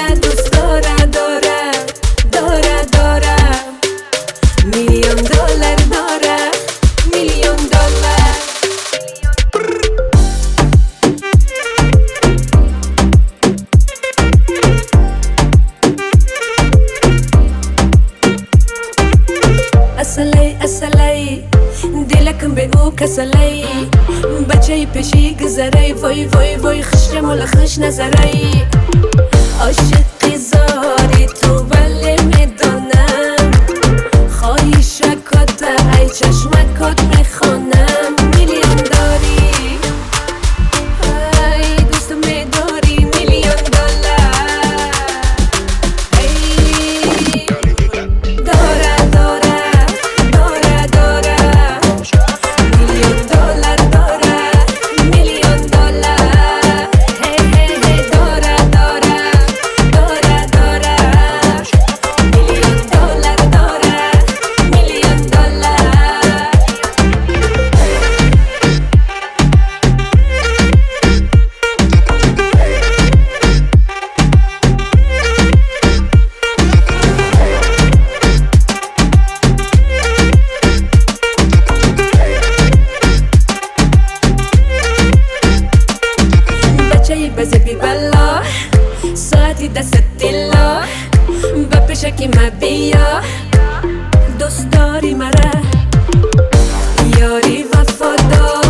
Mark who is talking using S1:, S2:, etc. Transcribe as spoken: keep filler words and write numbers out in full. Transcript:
S1: دوست داره داره داره داره میلیون دلار داره میلیون دلار اصلی اصلی دلکم به او کسلی بچه پیشی گذری وای وای وای خشم و لخش نظری عاشقی زاری تو ولی میدانم خواهی شکات ای چشمکات میخوانم میلیون داری ای دوست میداری میلیون دلار ای داره داره داره داره میلیون دلار داره میلیون دلار هی هی هی داره داره داره داره میلیون دلار داره میلیون دلار بچه بزبی بلا ساعتی دست دیلا و پیشکی ما بیا دوست داری مرا یاری وفادار